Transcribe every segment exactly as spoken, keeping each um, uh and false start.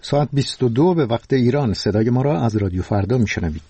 ساعت بیست و دو به وقت ایران. صدای ما را از رادیو فردا میشنوید.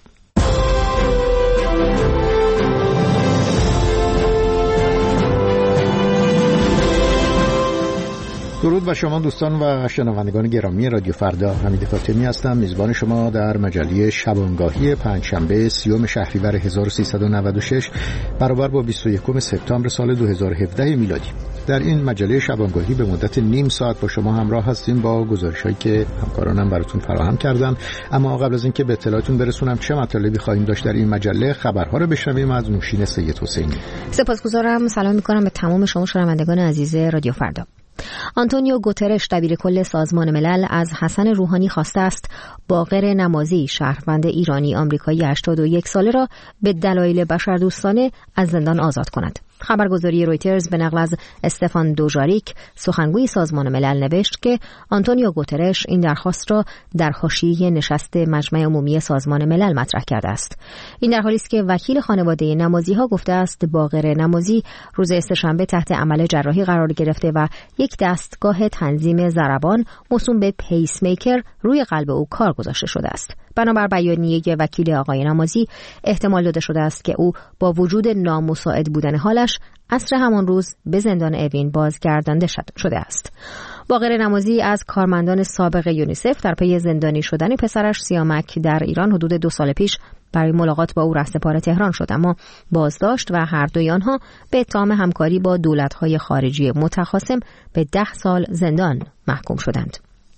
درود بر شما دوستان و شنوندگان گرامی رادیو فردا. حمید فاطمی هستم، میزبان شما در مجله شبانگاهی پنجشنبه سیوم شهریور هزار و سیصد و نود و شش برابر با بیست و یکم سپتامبر سال دو هزار و هفده میلادی. در این مجله شبانگاهی به مدت نیم ساعت با شما همراه هستیم با گزارش‌هایی که همکارانم براتون فراهم کردن. اما قبل از اینکه به اطلاعتون برسونم چه مطالبی خواهیم داشت در این مجله، خبرها رو بشنویم از نوشین سید حسینی. سپاسگزارم. سلام می‌کنم به تمام شما شنوندگان عزیز رادیو فردا. آنتونیو گوترش دبیر کل سازمان ملل از حسن روحانی خواسته است باقر نمازی، شهروند ایرانی آمریکایی هشتاد و یک ساله را به دلایل بشردوستانه از زندان آزاد کند. خبرگزاری رویترز به نقل از استفان دوژاریک سخنگوی سازمان ملل نوشت که آنتونیو گوترش این درخواست را در حاشیه نشست مجمع عمومی سازمان ملل مطرح کرده است. این در حالی است که وکیل خانواده نمازی ها گفته است باقر نمازی روز سه‌شنبه تحت عمل جراحی قرار گرفته و یک دستگاه تنظیم ضربان موسوم به پیس میکر روی قلب او کار گذاشته شده است. بنابر بیانیه وکیل آقای نمازی احتمال داده شده است که او با وجود نامساعد بودن حالش عصر همان روز به زندان اوین بازگردانده شده است. باقر نمازی از کارمندان سابق یونیسف در پی زندانی شدن پسرش سیامک در ایران حدود دو سال پیش برای ملاقات با او رهسپار تهران شد، اما بازداشت و هر دوی آنها به اتهام همکاری با دولت‌های خارجی متخاصم به ده سال زندان محکوم شدند.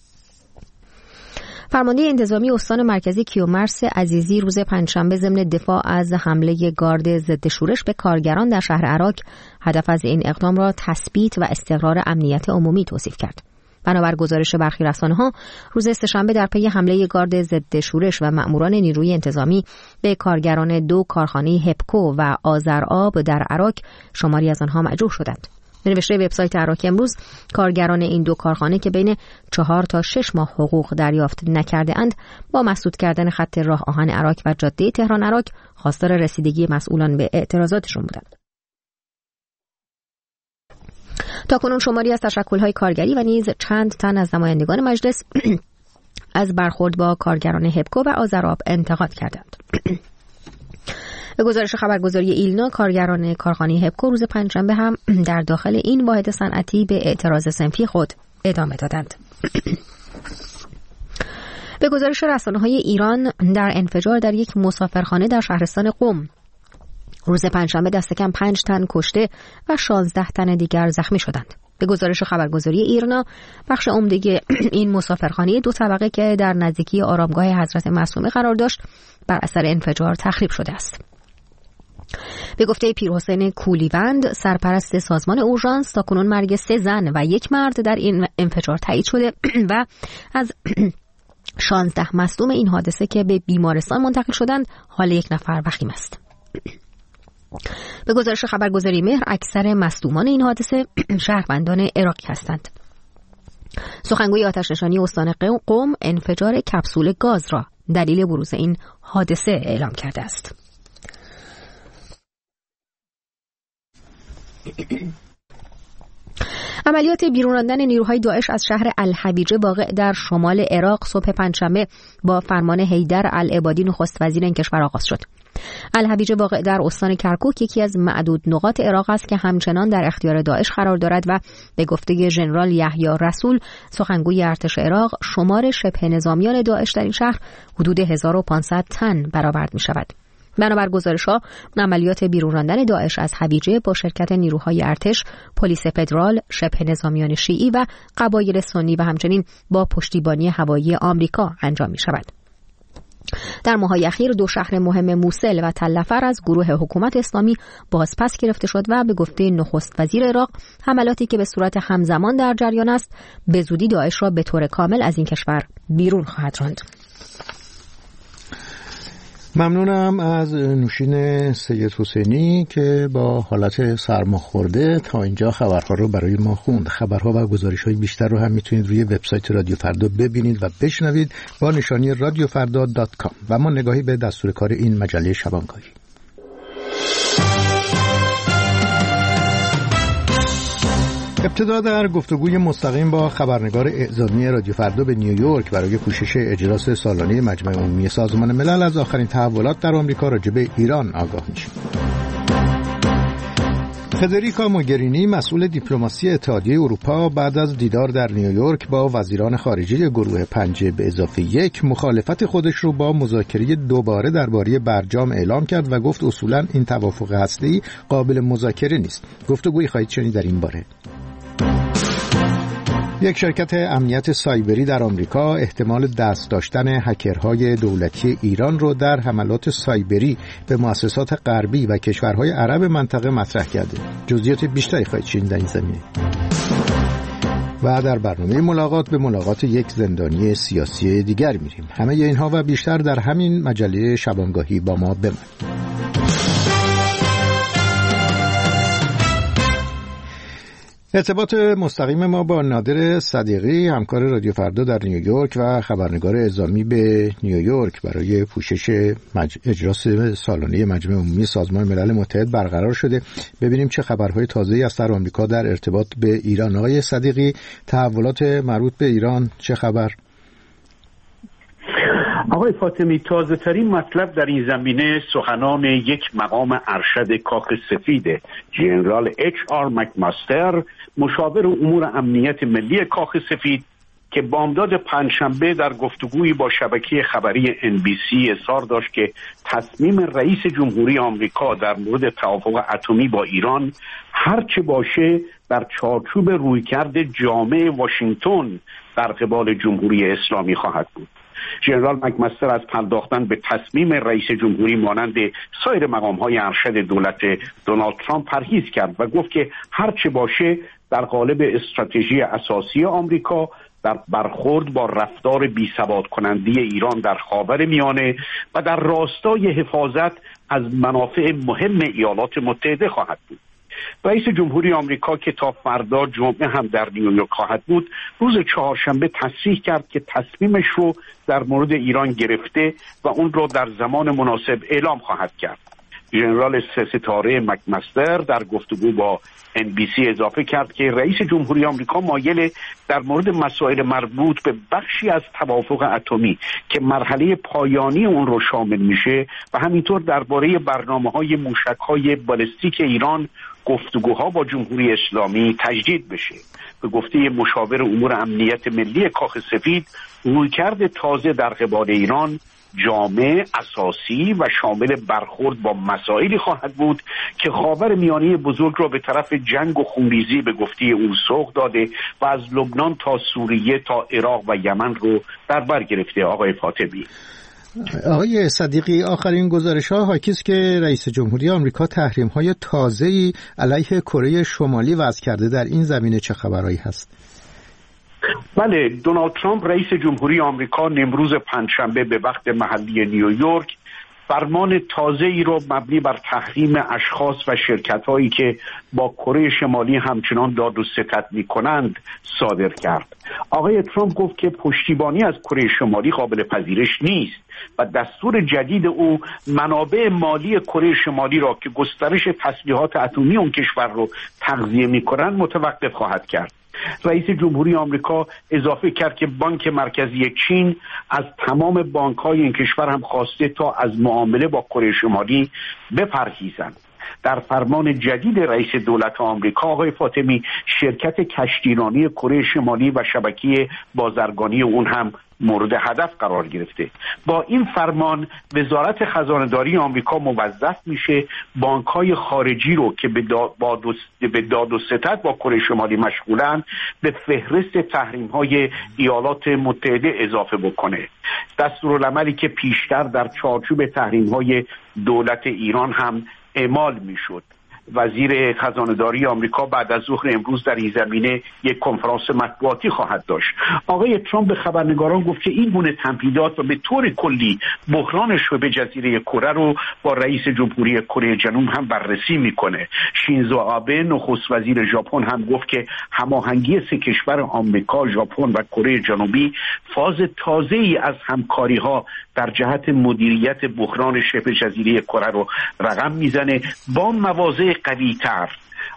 فرمانده انتظامی استان مرکزی کیومرث عزیزی روز پنجشنبه ضمن دفاع از حمله گارد ضد شورش به کارگران در شهر عراق هدف از این اقدام را تثبیت و استقرار امنیت عمومی توصیف کرد. بنابر گزارش برخی رسانه‌ها روز سه‌شنبه در پی حمله گارد ضد شورش و مأموران نیروی انتظامی به کارگران دو کارخانه هپکو و آذرآب در عراق شماری از آنها مجروح شدند. نوشته وبسایت عراق امروز کارگران این دو کارخانه که بین چهار تا شش ماه حقوق دریافت نکرده اند با مسدود کردن خط راه آهن عراق و جاده تهران عراق خواستار رسیدگی مسئولان به اعتراضاتشون بودند. تاکنون شماری از تشکل‌های کارگری و نیز چند تن از نمایندگان مجلس از برخورد با کارگران هپکو و آذرآب انتقاد کردند. به گزارش خبرگزاری ایلنا کارگران کارخانه هپکو روز پنجشنبه هم در داخل این واحد صنعتی به اعتراض صنفی خود ادامه دادند. به گزارش رسانه‌های ایران در انفجار در یک مسافرخانه در شهرستان قم روز پنجشنبه دست کم پنج تن کشته و شانزده تن دیگر زخمی شدند. به گزارش خبرگزاری ایرنا بخش عمده این مسافرخانه دو طبقه که در نزدیکی آرامگاه حضرت معصومه قرار داشت بر اثر انفجار تخریب شده است. به گفته پیرحسین کولیوند سرپرست سازمان اورژانس تاکنون مرگ سه زن و یک مرد در این انفجار تایید شده و از شانزده مصدوم این حادثه که به بیمارستان منتقل شدند حال یک نفر وخیم است. به گزارش خبرگزاری مهر اکثر مصدومان این حادثه شهروندان عراقی هستند. سخنگوی آتش‌نشانی استان قم انفجار کپسول گاز را دلیل بروز این حادثه اعلام کرده است. عملیات بیرون راندن نیروهای داعش از شهر الحبیجه واقع در شمال عراق صبح پنجشنبه با فرمان حیدر العبادی نخست وزیر این کشور آغاز شد. الحبیجه واقع در استان کرکوک یکی از معدود نقاط عراق است که همچنان در اختیار داعش قرار دارد و به گفته ژنرال یحیی رسول سخنگوی ارتش عراق شمار شبه نظامیان داعش در این شهر حدود هزار و پانصد تن برآورد می شود. بنابر گزارش‌ها عملیات بیرون راندن داعش از حبیجه با شرکت نیروهای ارتش، پلیس فدرال، شبه نظامیان شیعی و قبایل سنی و همچنین با پشتیبانی هوایی آمریکا انجام می شود. در ماه‌های اخیر دو شهر مهم موصل و تل‌فر از گروه حکومت اسلامی بازپس گرفته شد و به گفته نخست وزیر عراق حملاتی که به صورت همزمان در جریان است به زودی داعش را به طور کامل از این کشور بیرون خواهد راند. ممنونم از نوشین سید حسینی که با حالت سرماخورده تا اینجا خبرها رو برای ما خوند. خبرها و گزارش‌های بیشتر رو هم میتونید روی وبسایت رادیو فردا ببینید و بشنوید با نشانی رادیو فردا دات کام. و ما نگاهی به دستور کار این مجله شبانگاهی. ابتدا در گفتگوی مستقیم با خبرنگار اعزامی رادیو فردا به نیویورک برای پوشش اجلاس سالانه مجمع عمومی سازمان ملل از آخرین تحولات در آمریکا راجع به ایران آگاه میشیم. فدریکا موگرینی مسئول دیپلماسی اتحادیه اروپا بعد از دیدار در نیویورک با وزیران خارجه گروه پنج به اضافه یک مخالفت خودش رو با مذاکره دوباره درباره برجام اعلام کرد و گفت اصولاً این توافق هسته‌ای قابل مذاکره نیست. گفتگویی خواهید شنید در این باره. یک شرکت امنیت سایبری در آمریکا احتمال دست داشتن هکرهای دولتی ایران رو در حملات سایبری به مؤسسات غربی و کشورهای عرب منطقه مطرح کرده. جزئیات بیشتری خواهید شنید در این زمینه. و در برنامه ملاقات به ملاقات یک زندانی سیاسی دیگر میریم. همه اینها و بیشتر در همین مجله شبانگاهی با ما بمانید. ارتباط مستقیم ما با نادر صدیقی، همکار رادیو فردا در نیویورک و خبرنگار اعزامی به نیویورک برای پوشش مج... اجلاس سالانه مجمع عمومی سازمان ملل متحد برقرار شده. ببینیم چه خبرهای تازه‌ای از در آمریکا در ارتباط به ایران. آقای صدیقی، تحولات مربوط به ایران چه خبر؟ آقای فاطمی، تازه ترین مطلب در این زمینه سخنان یک مقام ارشد کاخ سفید، جنرال اچ آر مکماستر، مشاور امور امنیت ملی کاخ سفید، که بامداد پنجشنبه در گفتگویی با شبکه خبری ان بی سی اظهار داشت که تصمیم رئیس جمهوری آمریکا در مورد توافق اتمی با ایران هرچه باشه در چارچوب رویکرد جامع واشنگتن در قبال جمهوری اسلامی خواهد بود. ژنرال مکماستر از پرداختن به تصمیم رئیس جمهوری مانند سایر مقام‌های ارشد دولت دونالد ترامپ پرهیز کرد و گفت که هرچه باشه در قالب استراتژی اساسی آمریکا در برخورد با رفتار بی‌ثبات کننده ایران در خاورمیانه و در راستای حفاظت از منافع مهم ایالات متحده خواهد بود. رئیس جمهوری آمریکا که تا فردا جمعه هم در نیویورک خواهد بود، روز چهارشنبه تصریح کرد که تصمیمش رو در مورد ایران گرفته و اون رو در زمان مناسب اعلام خواهد کرد. ژنرال سه ستاره مکماستر در گفتگو با ان بی سی اضافه کرد که رئیس جمهوری آمریکا مایل در مورد مسائل مربوط به بخشی از توافق اتمی که مرحله پایانی اون رو شامل میشه و همینطور درباره برنامه‌های موشک‌های بالستیک ایران گفتگوها با جمهوری اسلامی تجدید بشه. به گفته مشاور امور امنیت ملی کاخ سفید، رویکرد تازه در قبال ایران جامع، اساسی و شامل برخورد با مسائلی خواهد بود که خاورمیانه بزرگ را به طرف جنگ و خونریزی به گفته او سوق داده و از لبنان تا سوریه تا عراق و یمن رو در بر گرفته. آقای فاطمی. آقای صدیقی، آخرین گزارش‌ها حاکی است که رئیس جمهوری آمریکا تحریم‌های تازه‌ای علیه کره شمالی وضع کرده. در این زمینه چه خبرایی هست؟ بله، دونالد ترامپ رئیس جمهوری آمریکا امروز پنجشنبه به وقت محلی نیویورک فرمان تازه‌ای را مبنی بر تحریم اشخاص و شرکت‌هایی که با کره شمالی همچنان داد و ستد می‌کنند صادر کرد. آقای ترامپ گفت که پشتیبانی از کره شمالی قابل پذیرش نیست و دستور جدید او منابع مالی کره شمالی را که گسترش تسلیحات اتمی اون کشور رو تغذیه می‌کنند متوقف خواهد کرد. رئیس جمهوری آمریکا اضافه کرد که بانک مرکزی چین از تمام بانک‌های این کشور هم خواسته تا از معامله با کره شمالی بپرهیزند. در فرمان جدید رئیس دولت آمریکا آقای فاطمی، شرکت کشتیرانی کره شمالی و شبکه بازرگانی اون هم مورد هدف قرار گرفته. با این فرمان وزارت خزانه‌داری آمریکا موظف میشه بانک‌های خارجی رو که به داد و ستد با کره شمالی مشغولن به فهرست تحریم‌های ایالات متحده اضافه بکنه. دستورالعملی که پیشتر در چارچوب تحریم‌های دولت ایران هم اعمال میشد. وزیر خزانه‌داری آمریکا بعد از ظهر امروز در این زمینه یک کنفرانس مطبوعاتی خواهد داشت. آقای ترامپ به خبرنگاران گفت که این گونه تمهیدات و به طور کلی بحران شبه جزیره کره رو با رئیس جمهوری کره جنوب هم بررسی میکنه. شینزو آبه نخست وزیر ژاپن هم گفت که هماهنگی سه کشور آمریکا، ژاپن و کره جنوبی فاز تازه‌ای از همکاری‌ها در جهت مدیریت بحران شبه جزیره کره رو رقم میزنه با مواضع قوی تر.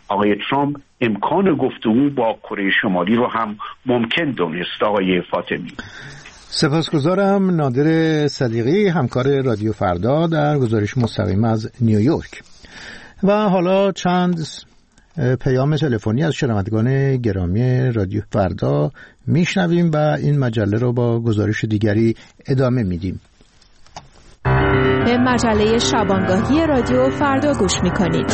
آقای ترامپ امکان گفتگو با کره شمالی رو هم ممکن دونست. آقای فاطمی، سپاسگزارم. نادر صدیقی، همکار رادیو فردا، در گزارش مستقیم از نیویورک. و حالا چند پیام تلفنی از شنوندگان گرامی رادیو فردا میشنویم و این مجله رو با گزارش دیگری ادامه میدیم. به مجله شبانگاهی رادیو فردا گوش میکنید.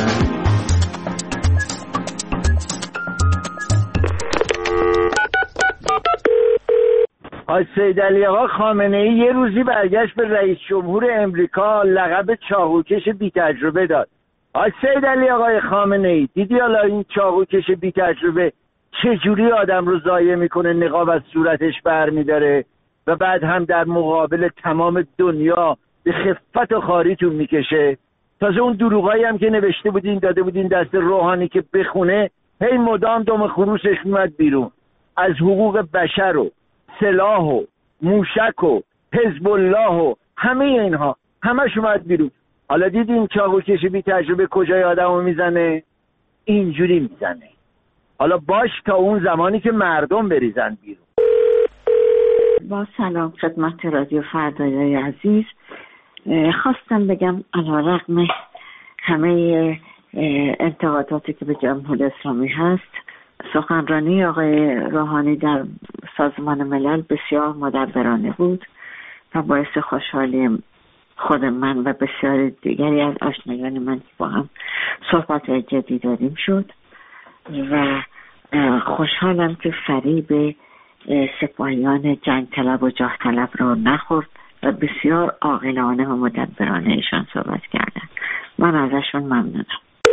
آقای سید علی آقا خامنه ای یه روزی برگشت به رئیس جمهور امریکا لقب چاقوکش بی تجربه داد. آقای سید علی آقای خامنه ای، دیدی حالا این چاقوکش بی تجربه چجوری آدم رو ضایع میکنه، نقاب از صورتش برمیداره و بعد هم در مقابل تمام دنیا به خفت و خاریتون میکشه. تازه اون دروغایی هم که نوشته بودین داده بودین دست روحانی که بخونه، هی مدام دم خروسش میاد بیرون. از حقوق بشر و سلاح و موشک و حزب الله و همه اینها همش اومد بیرون. حالا دیدین چاقوکش بی تجربه کجای آدمو میزنه؟ اینجوری میزنه. حالا باش تا اون زمانی که مردم بریزن بیرون. با سلام خدمت رادیو فردای عزیز، خواستم بگم علیرغم همه انتقاداتی که به جمهوری اسلامی هست، سخنرانی آقای روحانی در سازمان ملل بسیار مدبرانه بود و باعث خوشحالی خود من و بسیار دیگری از آشنایان من که با هم صحبت جدی داریم شد و خوشحالم که فریب سپاهیان جنگ طلب و جاه طلب رو نخورد و بسیار عاقلانه و مدبرانه ایشان صحبت کردن. من ازشون ممنونم.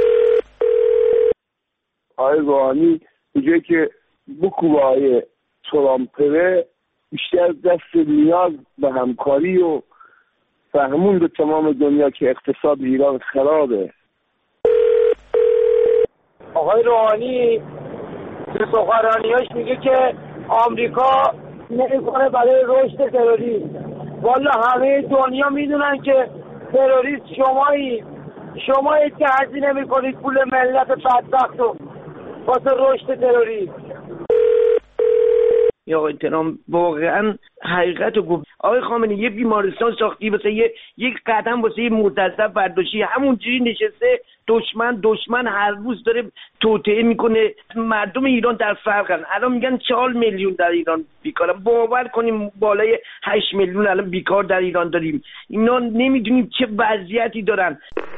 آقای روحانی میگه که بکوبه های ترامپره بیشتر دست نیاز به همکاری و فهمون به تمام دنیا که اقتصاد ایران خرابه. آقای روحانی به سخنرانیاش میگه که آمریکا نمیکنه برای رشد تروریسم. والا همه دنیا میدونن که تروریست شمایی شمایی که هزینه میکنید پول ملت بدبخت رو واسه رشد تروریسم. یا آقای ترامپ واقعا حقیقت رو گفت. آقای خامنه‌ای یه بیمارستان ساختی واسه یه یک قدم واسه یه موظف برداشتی، همونجوری نشسته دشمن دشمن هر روز داره توطئه میکنه. مردم ایران در فرقن. الان میگن چهار میلیون در ایران بیکارن. باور کنیم بالای هشت میلیون الان بیکار در ایران داریم. اینا نمیدونیم چه وضعیتی دارن.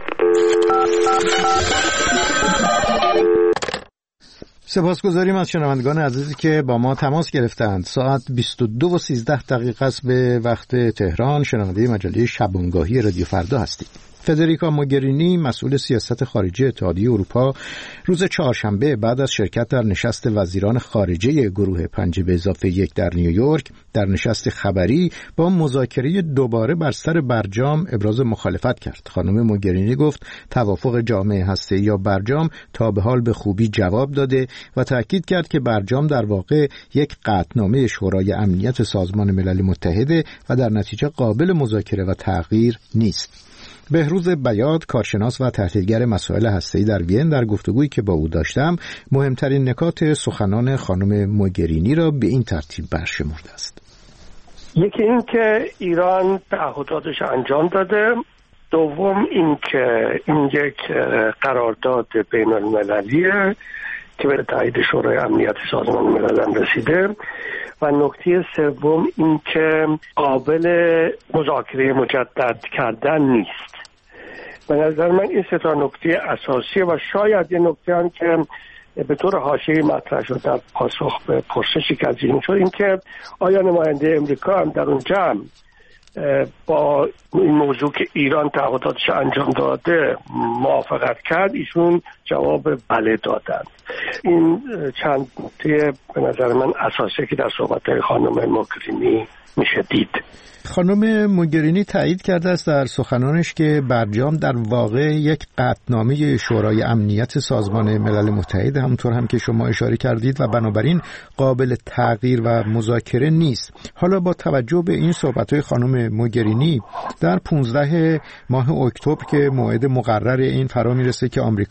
سپاسگزاریم از شنوندگان عزیزی که با ما تماس گرفتند. ساعت بیست و دو و سیزده دقیقه است به وقت تهران. شنونده مجله شبانگاهی رادیو فردا هستید. فدریکا موگرینی، مسئول سیاست خارجی اتحادیه اروپا، روز چهارشنبه بعد از شرکت در نشست وزیران خارجه گروه پنج به اضافه یک در نیویورک در نشست خبری با مذاکره دوباره بر سر برجام ابراز مخالفت کرد. خانم موگرینی گفت توافق جامعه هسته‌ای یا برجام تا به حال به خوبی جواب داده و تاکید کرد که برجام در واقع یک قطعنامه شورای امنیت سازمان ملل متحد و در نتیجه قابل مذاکره و تغییر نیست. بهروز بیات، کارشناس و تحلیلگر مسائل هسته‌ای در وین، در گفتگویی که با او داشتم مهمترین نکات سخنان خانم موگرینی را به این ترتیب برشمرده است. یکی این که ایران تعهداتش انجام داده، دوم این که این یک قرارداد بین المللیه که به تایید شورای امنیت سازمان ملل رسیده و نکته سوم این که قابل مذاکره مجدد کردن نیست. به نظر من این سه تا نکته اساسیه و شاید یه نکته هم که به طور حاشیه‌ای مطرح شد در پاسخ به پرسشی که از این شد، این که آیا نماینده امریکا هم در اون جمع با این موضوع که ایران تعهداتش انجام داده موافقت کرد؟ ایشون جواب بله دادند. این چند نکته به نظر من اساسیه که در صحبت‌های خانم موگرینی میشه دید. خانم موگرینی تایید کرده است در سخنانش که برجام در واقع یک قطعنامه شورای امنیت سازمان ملل متحد، همونطور هم که شما اشاره کردید، و بنابراین قابل تغییر و مذاکره نیست. حالا با توجه به این صحبت‌های خانم موگرینی در پانزده ماه اکتبر که موعد مقرر این فرا میرسه که آمریکا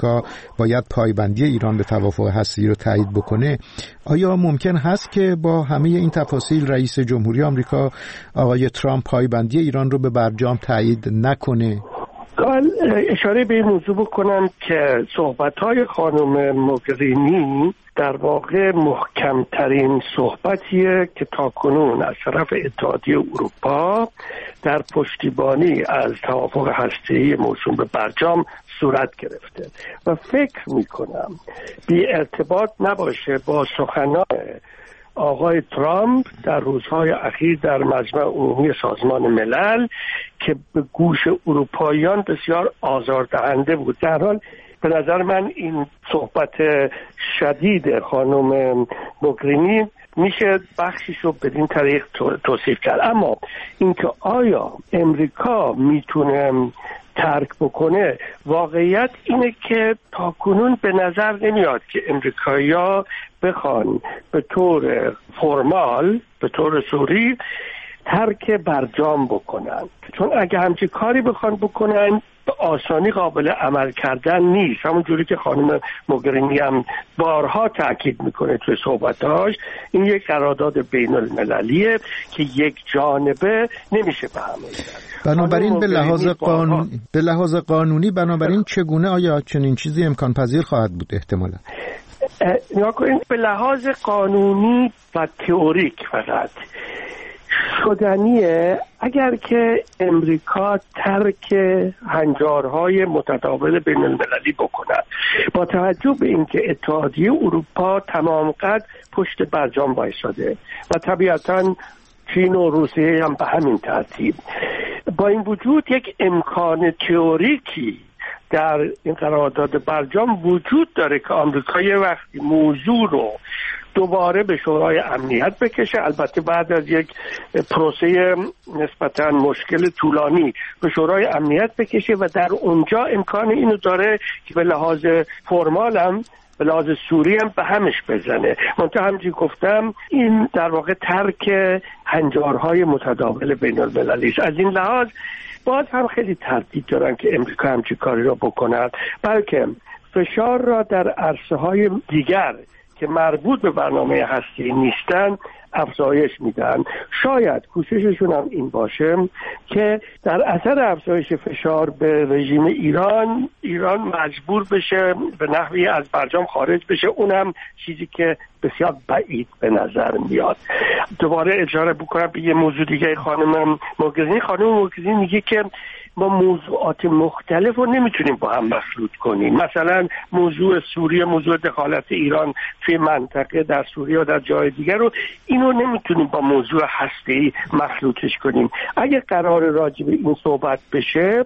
باید پایبندی ایران به توافق هسته‌ای رو تایید بکنه، آیا ممکن هست که با همه این تفاصیل رئیس جمهوری آمریکا آقای ترامپ پایبندی ایران رو به برجام تایید نکنه؟ اشاره به این موضوع بکنم که صحبت‌های خانم موگرینی در واقع محکمترین صحبتیه که تاکنون از طرف اتحادیه اروپا در پشتیبانی از توافق هسته‌ای موسوم به برجام صورت گرفته و فکر میکنم بی ارتباط نباشه با سخنان آقای ترامپ در روزهای اخیر در مجمع عمومی سازمان ملل که به گوش اروپاییان بسیار آزاردهنده بود. در حال به نظر من این صحبت شدید خانم موگرینی میشه بخشیش رو بدین طریق توصیف کرد، اما اینکه آیا امریکا میتونه ترک بکنه، واقعیت اینه که تاکنون به نظر نمیاد که امریکایی‌ها بخوان به طور فرمال به طور سوری ترک برجام بکنن، چون اگه همچین کاری بخوان بکنن به آسانی قابل عمل کردن نیست. همون جوری که خانم موگرینی هم بارها تاکید میکنه توی صحبتاش، این یک قرارداد بین المللیه که یک جانبه نمیشه به هم رسید. بنابراین به لحاظ قانون به لحاظ قانونی بنابراین چگونه آیا چنین چیزی امکان پذیر خواهد بود احتمالاً؟ نگاه کنید، به لحاظ قانونی و تئوریک فقط شدنیه اگر که امریکا ترک هنجارهای متداول بین المللی بکند، با توجه به اینکه اتحادیه اروپا تمام قد پشت برجام وایساده و طبیعتاً چین و روسیه هم به همین ترتیب. با این وجود یک امکان تئوریکی در این قرارداد برجام وجود داره که آمریکا یه وقتی موضوع رو دوباره به شورای امنیت بکشه، البته بعد از یک پروسه نسبتاً مشکل طولانی به شورای امنیت بکشه و در اونجا امکان اینو داره که به لحاظ فرمال هم به لحاظ سوری هم به همش بزنه. منتها همچنین گفتم این در واقع ترک هنجارهای متداول بین المللی است. از این لحاظ باز هم خیلی تردید دارن که امریکا همچین کاری را بکند، بلکه فشار را در عرصه‌های دیگر که مربوط به برنامه هسته‌ای نیستن افزایش میدن. شاید کوشششون هم این باشه که در اثر افزایش فشار به رژیم ایران ایران مجبور بشه به نحوی از برجام خارج بشه، اونم چیزی که بسیار بعید به نظر میاد. دوباره اشاره بکنم به یه موضوع دیگه خانم موگرینی خانم موگرینی میگه که ما موضوعات مختلف رو نمیتونیم با هم مخلوط کنیم. مثلا موضوع سوریه، موضوع دخالت ایران توی منطقه در سوریه و در جای دیگر رو اینو نمیتونیم با موضوع هسته‌ای مخلوطش کنیم. اگه قرار راجع به این صحبت بشه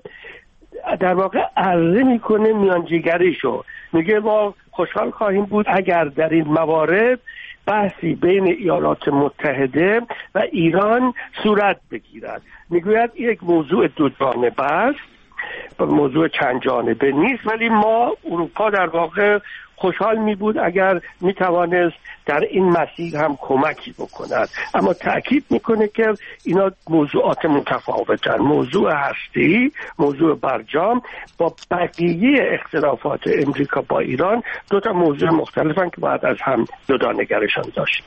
در واقع عرضه میکنه میانجیگریشو، میگه ما خوشحال خواهیم بود اگر در این موارد بحثی بین ایالات متحده و ایران صورت بگیرد. میگوید یک موضوع دو جانبه است، موضوع چند جانبه نیست، ولی ما اروپا در واقع خوشحال می بود اگر می توانست در این مسیر هم کمکی بکند. اما تأکید میکنه که اینا موضوعات متفاوتن. موضوع هسته‌ای، موضوع برجام با بقیه اختلافات امریکا با ایران دو تا موضوع مختلفن که باید از هم جدا نگرشان داشت.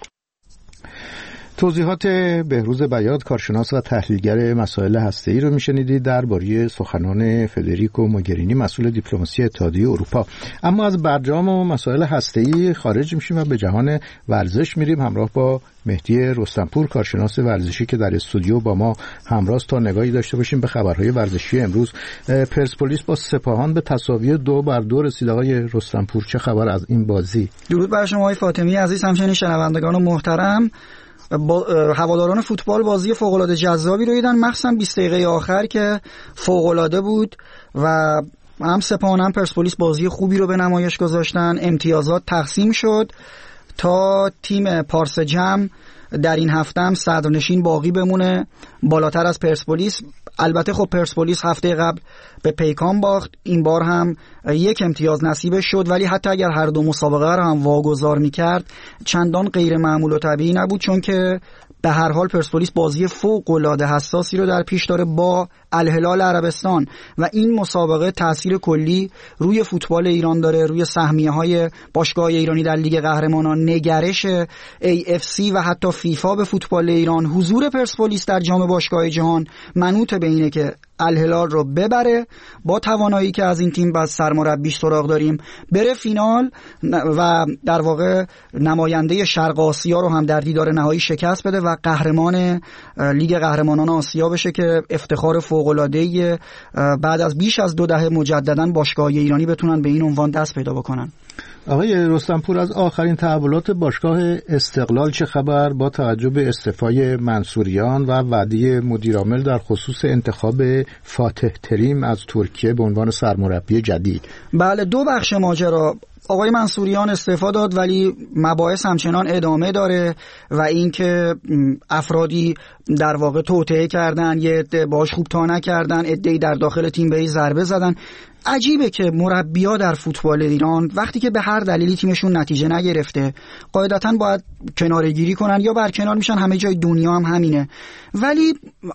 توضیحات بهروز بیات، کارشناس و تحلیلگر مسائل هسته‌ای رو میشنیدید درباره سخنان فدریکو موگرینی، مسئول دیپلماسی اتحادیه اروپا. اما از برجام و مسائل هسته‌ای خارج میشیم و به جهان ورزش میریم همراه با مهدی رستمپور، کارشناس ورزشی که در استودیو با ما همراه تا نگاهی داشته باشیم به خبرهای ورزشی امروز. پرسپولیس با سپاهان به تساوی دو بر دو رسید. آقای رستمپور چه خبر از این بازی؟ درود بر شما آقای فاطمی عزیز، همچنین شنوندگان محترم. با هواداران فوتبال بازی فوق‌العاده جذابی رو دیدن، مخصوصا بیست دقیقه آخر که فوق‌العاده بود و هم سپاهان هم پرسپولیس بازی خوبی رو به نمایش گذاشتن. امتیازات تقسیم شد تا تیم پارس جم در این هفته هم صدرنشین باقی بمونه بالاتر از پرسپولیس. البته خب پرسپولیس هفته قبل به پیکان باخت، این بار هم یک امتیاز نصیبش شد، ولی حتی اگر هر دو مسابقه رو هم واگذار می‌کرد چندان غیر معمول و طبیعی نبود، چون که به هر حال پرسپولیس بازی فوق العاده حساسی رو در پیش داره با الهلال عربستان و این مسابقه تاثیر کلی روی فوتبال ایران داره، روی سهمیه‌های باشگاه ایرانی در لیگ قهرمانان، نگرش ای اف سی و حتی فیفا به فوتبال ایران، حضور پرسپولیس در جام باشگاه جهان منوط به اینه که الهلال رو ببره با توانایی که از این تیم بعد سرمربیش سراغ داریم بره فینال و در واقع نماینده شرق آسیا رو هم در دیدار نهایی شکست بده و قهرمان لیگ قهرمانان آسیا بشه که افتخار فوق‌العاده‌ای بعد از بیش از دو دهه مجددا باشگاه ایرانی بتونن به این عنوان دست پیدا بکنن. آقای رستمپور، از آخرین تحولات باشگاه استقلال چه خبر با توجه به استعفای منصوریان و وعده مدیرعامل در خصوص انتخاب فاتح تریم از ترکیه به عنوان سرمربی جدید؟ بله، دو بخش ماجرا. آقای منصوریان استعفا داد ولی مباحث همچنان ادامه داره و اینکه افرادی در واقع توطئه کردن، یه عده باش خوب تا نکردن، عده‌ای در داخل تیم بهش ضربه زدن. عجیبه که مربی‌ها در فوتبال ایران وقتی که به هر دلیلی تیمشون نتیجه نگرفته قاعدتاً باید کناره‌گیری کنن یا برکنار میشن، همه جای دنیا هم همینه، ولی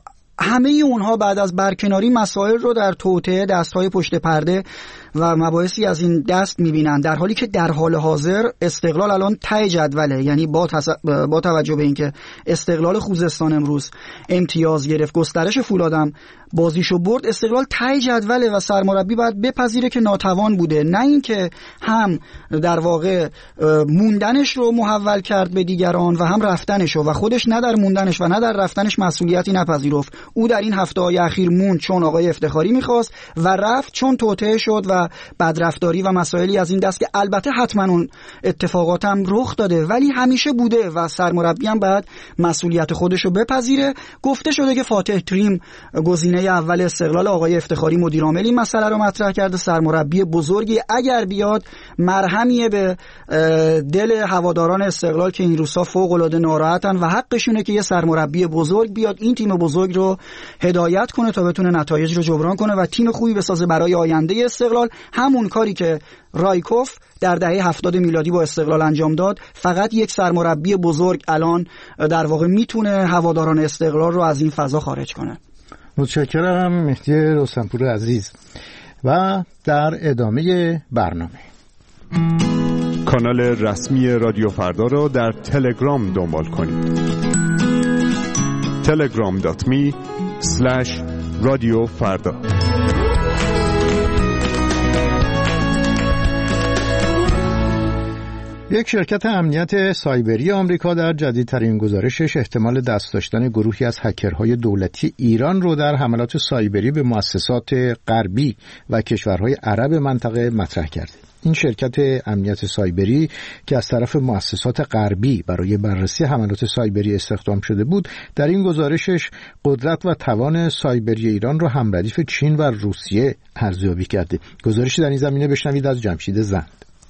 همه اونها بعد از برکناری مسائل رو در توطئه، دست‌های پشت پرده و مباحثی از این دست می‌بینن، در حالی که در حال حاضر استقلال الان ته جدوله. یعنی با, تص... با توجه به اینکه استقلال خوزستان امروز امتیاز گرفت، گسترش فولادم بازیشو برد، استقلال ته جدوله و سرمربی باید بپذیره که ناتوان بوده، نه اینکه هم در واقع موندنش رو محول کرد به دیگران و هم رفتنش رو و خودش نه در موندنش و نه در رفتنش مسئولیتی نپذیرفت. او در این هفته‌های اخیر موند چون آقای افتخاری می‌خواست و رفت چون توطئه شد و بدرفتاری و مسائلی از این دست که البته حتما اون اتفاقات هم رخ داده ولی همیشه بوده و سرمربی هم باید مسئولیت خودش رو بپذیره. گفته شده که فاتح تریم گزینه اول استقلال، آقای افتخاری مدیر عامل این مسئله رو مطرح کرده، سرمربی بزرگی اگر بیاد مرهمیه به دل هواداران استقلال که این روزها فوق العاده ناراحتن و حقشونه که یه سرمربی بزرگ بیاد این تیم بزرگ رو هدایت کنه تا بتونه نتایج رو جبران کنه و تیم خوبی بسازه برای آینده استقلال. همون کاری که رایکوف در دهه هفتاد میلادی با استقلال انجام داد. فقط یک سرمربی بزرگ الان در واقع میتونه هواداران استقلال رو از این فضا خارج کنه. متشکرم مهدی رستمپور عزیز. و در ادامه برنامه کانال رسمی رادیو فردا را در تلگرام دنبال کنید. تلگرام دات می اسلش رادیو فردا. یک شرکت امنیت سایبری آمریکا در جدیدترین گزارشش احتمال دست داشتن گروهی از هکرهای دولتی ایران رو در حملات سایبری به مؤسسات غربی و کشورهای عرب منطقه مطرح کرده. این شرکت امنیت سایبری که از طرف مؤسسات غربی برای بررسی حملات سایبری استخدام شده بود، در این گزارشش قدرت و توان سایبری ایران را همردیف چین و روسیه ارزیابی کرده. گزارشی در این زمینه بشنوید از جمشید زند.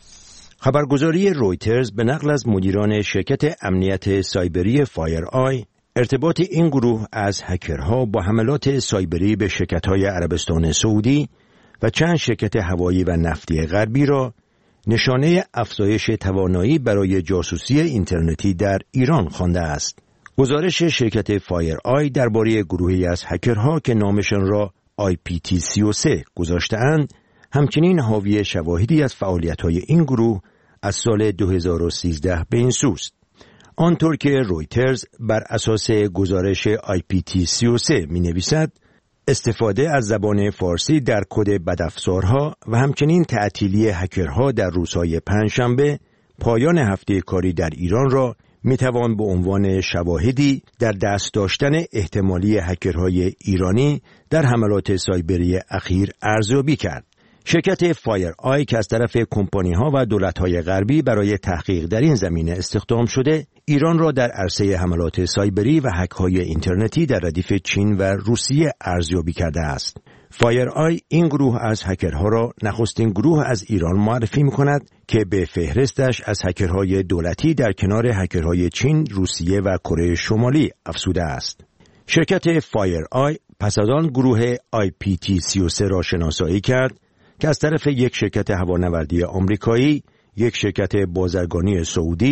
خبرگزاری رویترز به نقل از مدیران شرکت امنیت سایبری فایر آی ارتباط این گروه از هکرها با حملات سایبری به شرکت‌های عربستان سعودی و چند شرکت هوایی و نفتی غربی را نشانه افزایش توانایی برای جاسوسی اینترنتی در ایران خوانده است. گزارش شرکت فایر آی درباره گروهی از هکرها که نامشان را آی پی تی سی و سه گذاشته‌اند، همچنین حاوی شواهدی از فعالیت‌های این گروه از سال دو هزار و سیزده به این سوست. آنطور که رویترز بر اساس گزارش آی پی تی سی و سه می‌نویسد، استفاده از زبان فارسی در کد بدافزارها و همچنین تعطیلی هکرها در روزهای پنجشنبه پایان هفته کاری در ایران را میتوان به عنوان شواهدی در دست داشتن احتمالی هکرهای ایرانی در حملات سایبری اخیر ارزیابی کرد. شرکت فایر آی که از طرف کمپانی‌ها و دولت‌های غربی برای تحقیق در این زمینه استخدام شده، ایران را در عرصه حملات سایبری و هک‌های اینترنتی در ردیف چین و روسیه ارزیابی کرده است. فایر آی این گروه از هکرها را نخستین گروه از ایران معرفی می‌کند که به فهرستش از هکرهای دولتی در کنار هکرهای چین، روسیه و کره شمالی افزوده است. شرکت فایر آی پس از آن گروه آی پی تی سی و سه را شناسایی کرد که از طرف یک شرکت هوانوردی آمریکایی، یک شرکت بازرگانی سعودی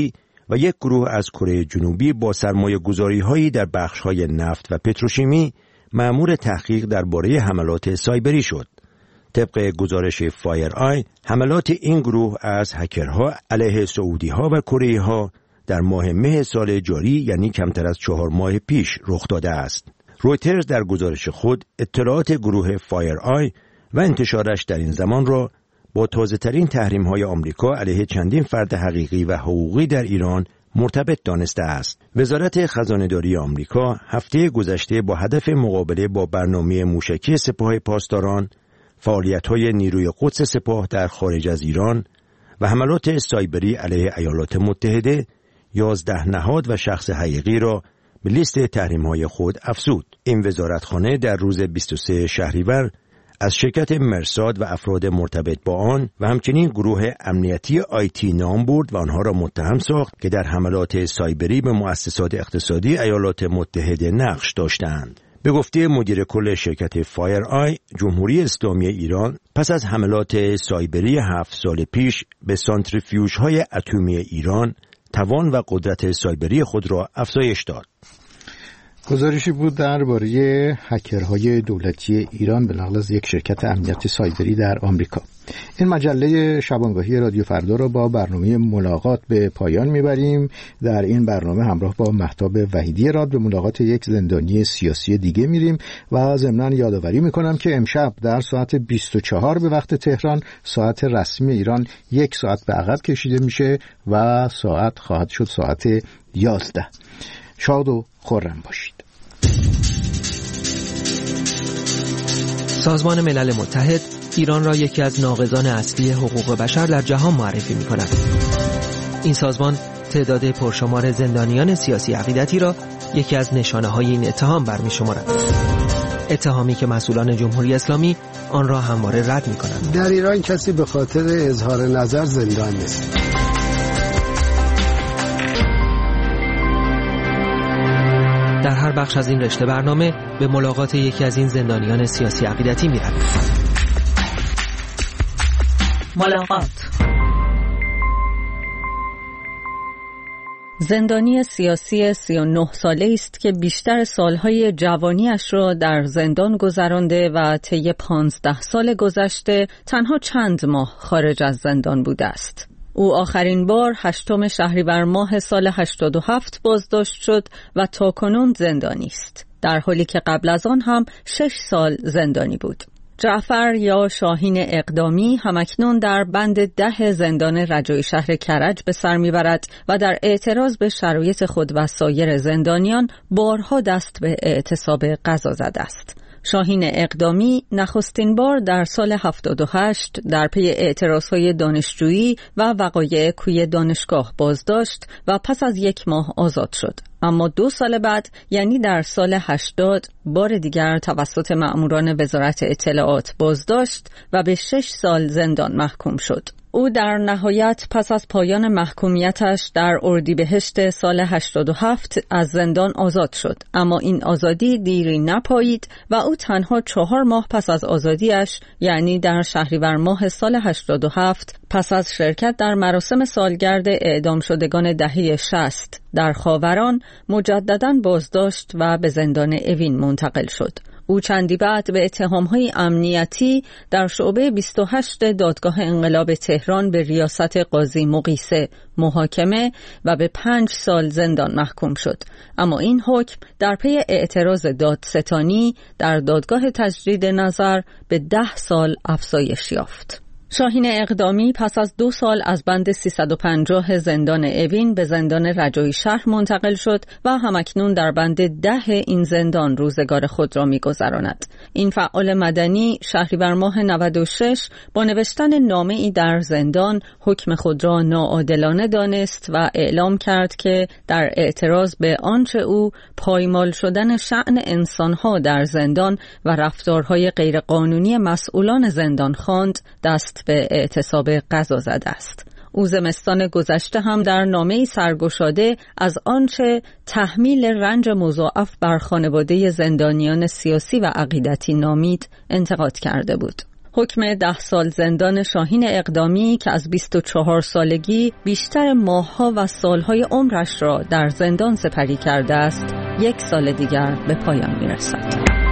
و یک گروه از کره جنوبی با سرمایه گذاری هایی در بخش های نفت و پتروشیمی مأمور تحقیق درباره حملات سایبری شد. طبق گزارش فایر آی، حملات این گروه از هکرها علیه سعودی ها و کره ها در ماه مه سال جاری، یعنی کمتر از چهار ماه پیش رخ داده است. رویترز در گزارش خود اطلاعات گروه فایر آی و انتشارش در این زمان را با تازه‌ترین تحریم‌های آمریکا علیه چندین فرد حقیقی و حقوقی در ایران مرتبط دانسته است. وزارت خزانه‌داری آمریکا هفته گذشته با هدف مقابله با برنامه موشکی سپاه پاسداران، فعالیت‌های نیروی قدس سپاه در خارج از ایران و حملات سایبری علیه ایالات متحده، یازده نهاد و شخص حقیقی را به لیست تحریم‌های خود افزود. این وزارتخانه در روز بیست و سوم شهریور از شرکت مرساد و افراد مرتبط با آن و همچنین گروه امنیتی آیتی نام برد و آنها را متهم ساخت که در حملات سایبری به مؤسسات اقتصادی ایالات متحده نقش داشتند. به گفته مدیر کل شرکت فایر آی، جمهوری اسلامی ایران پس از حملات سایبری هفت سال پیش به سانتریفیوژهای اتمی ایران توان و قدرت سایبری خود را افزایش داد. گزارشی بود درباره هکرهای دولتی ایران به نقل از یک شرکت امنیتی سایبری در آمریکا. این مجله شبانگاهی رادیو فردا را با برنامه ملاقات به پایان میبریم. در این برنامه همراه با مهتاب وحیدی راد به ملاقات یک زندانی سیاسی دیگه میریم و ضمناً یادآوری میکنم که امشب در ساعت بیست و چهار به وقت تهران، ساعت رسمی ایران یک ساعت به عقب کشیده میشه و ساعت خواهد شد ساعت یازده. شاد و خرم باشید. سازمان ملل متحد ایران را یکی از ناقضان اصلی حقوق بشر در جهان معرفی می کند. این سازمان تعداد پرشمار زندانیان سیاسی عقیدتی را یکی از نشانه های این اتهام برمی شمارد. اتهامی که مسئولان جمهوری اسلامی آن را همواره رد می کنند. در ایران کسی به خاطر اظهار نظر زندان نیست. در هر بخش از این رشته برنامه به ملاقات یکی از این زندانیان سیاسی عقیدتی می رویم. ملاقات. زندانی سیاسی سی و نه ساله است که بیشتر سالهای جوانیش را در زندان گذرانده و طی پانزده سال گذشته تنها چند ماه خارج از زندان بوده است. او آخرین بار هشتم شهریور ماه سال هشتاد و هفت بازداشت شد و تاکنون زندانی است، در حالی که قبل از آن هم شش سال زندانی بود. جعفر یا شاهین اقدامی همکنون در بند ده زندان رجایی شهر کرج به سر میبرد و در اعتراض به شرایط خود و سایر زندانیان بارها دست به اعتصاب قضا زده است. شاهین اقدامی نخستین بار در سال هفتاد و هشت در پی اعتراضهای دانشجویی و وقایع کوی دانشگاه بازداشت و پس از یک ماه آزاد شد. اما دو سال بعد، یعنی در سال هشتاد، بار دیگر توسط مأموران وزارت اطلاعات بازداشت و به شش سال زندان محکوم شد. او در نهایت پس از پایان محکومیتش در اردیبهشت سال هشتاد و هفت از زندان آزاد شد، اما این آزادی دیری نپایید و او تنها چهار ماه پس از آزادیش، یعنی در شهریور ماه سال هشتاد و هفت، پس از شرکت در مراسم سالگرد اعدام شدگان دهه شصت در خاوران، مجدداً بازداشت و به زندان اوین منتقل شد. او چندی بعد به اتهام‌های امنیتی در شعبه بیست و هشت دادگاه انقلاب تهران به ریاست قاضی مقیسه محاکمه و به پنج سال زندان محکوم شد. اما این حکم در پی اعتراض دادستانی در دادگاه تجدید نظر به ده سال افزایش یافت. شاهین اقدامی پس از دو سال از بند سیصد و پنجاه زندان اوین به زندان رجایی شهر منتقل شد و همکنون در بند ده این زندان روزگار خود را می‌گذراند. این فعال مدنی شهریور ماه نود و شش با نوشتن نامه‌ای در زندان حکم خود را ناعادلانه دانست و اعلام کرد که در اعتراض به آنچه او پایمال شدن شأن انسان‌ها در زندان و رفتارهای غیرقانونی مسئولان زندان خواند، دست به اعتصاب قضا زده است. او زمستان گذشته هم در نامه‌ای سرگشاده از آنچه تحمیل رنج مضاعف بر خانواده زندانیان سیاسی و عقیدتی نامید انتقاد کرده بود. حکم ده سال زندان شاهین اقدامی که از بیست و چهار سالگی بیشتر ماه‌ها و سالهای عمرش را در زندان سپری کرده است، یک سال دیگر به پایان می‌رسد.